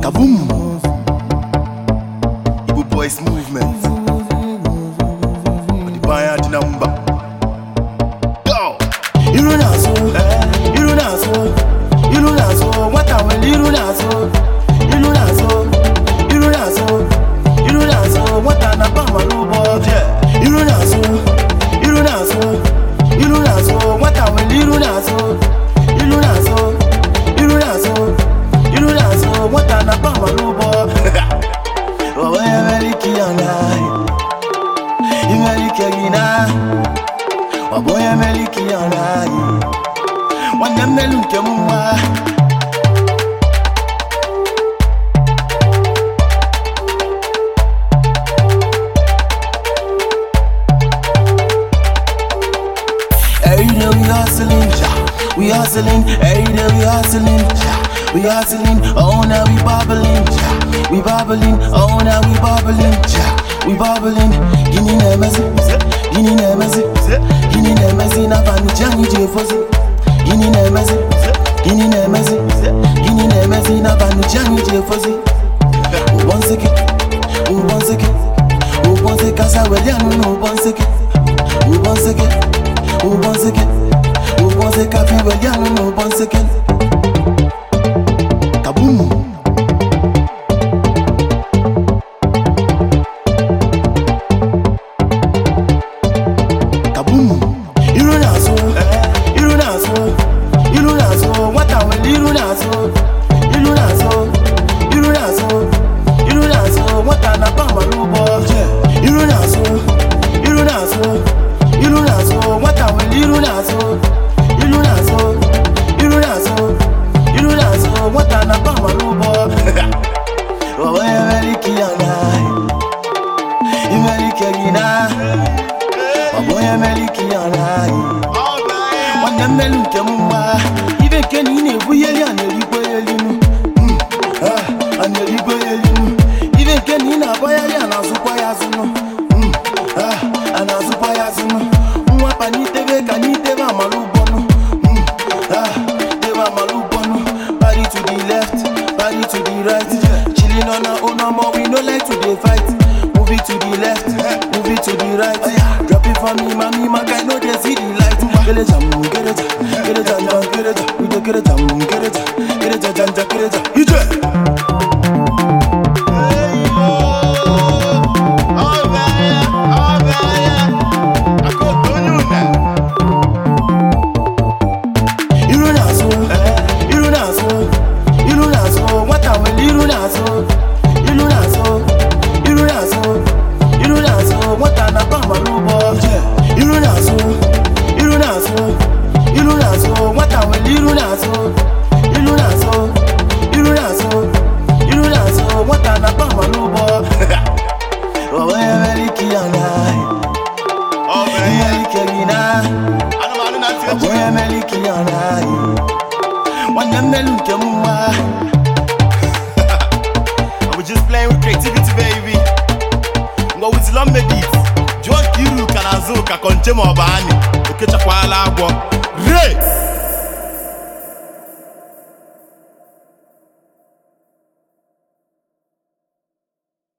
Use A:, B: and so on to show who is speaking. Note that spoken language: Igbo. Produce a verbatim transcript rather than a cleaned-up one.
A: Kaboom! Igbo Boys Movement. The Bayard number. Go!
B: Iru nazo, iru nazo, iru nazo. What I will iru nazo, iru nazo, iru nazo, iru nazo. What I na bama lubo. Iru nazo, iru nazo, iru nazo. What I will iru nazo, iru nazo, iru nazo, iru nazo. What I na bama lubo. Oh, I am very kiana, I very kiana. Oh boy, I'm very kiana. One them me look at every day we hustling, we hustling. Every day we hustling, we hustling. Oh now we bubbling, we bubbling. Oh now we bubbling, we bubbling. Gini na mezi, gini na mezi, gini na mezi. Na vani chani jefozi. Gini na mezi, gini na mezi, gini na mezi. Na vani chani jefozi. Ubonseke, ubonseke, ubonseke. Kasa welianu no ubonseke, ubonseke, ubonseke, ubonseke. Kafi welianu no ubonseke. Kaboom! Kaboom! Iru nazo, iru nazo, iru nazo. What I will iru nazo, iru nazo, iru nazo, iru nazo. What I na bama lubo. Iru nazo, iru nazo, iru nazo. What I will iru nazo, iru nazo, iru nazo, iru nazo. What I na bama lubo. Oh, I am very kiana, I very kiana. Oh boy, I'm very kiana. One them me look at me. Even can you never hear and you go you ah, and you go you even can you na boy and as boy as no. Ah, and as boy as no. What I need to make, I need to have malubono. Ah, they were malubono. Body to the left, body to the right. Chilling on our own, no more. We no like to dey fight. Move it to the left, move it to the right. Drop it for me, mommy, my guy know they see the light. Get it, jam, get it, get it, jam, jam, get it. We do get it, jam, get it, get it, jam, jam, get it. You do it. Iru nazo, iru nazo, iru nazo. What I will iru nazo, iru nazo, iru nazo, iru nazo. What I na bama lubo. Iru nazo, iru nazo, iru nazo. What I will iru nazo, iru nazo, iru nazo, iru nazo. What I na bama lubo. Oh, I am very kiana,
A: Oh,
B: I
A: man.
B: very kiana.
A: I know, I know that.
B: Oh boy, I'm very kiana. One them me look at me.
A: I was just playing with creativity, baby. Ngo with Lambe beats. John Kiru Kanazuka Konchemo Bani. Okecha kwa ala agwo. Re!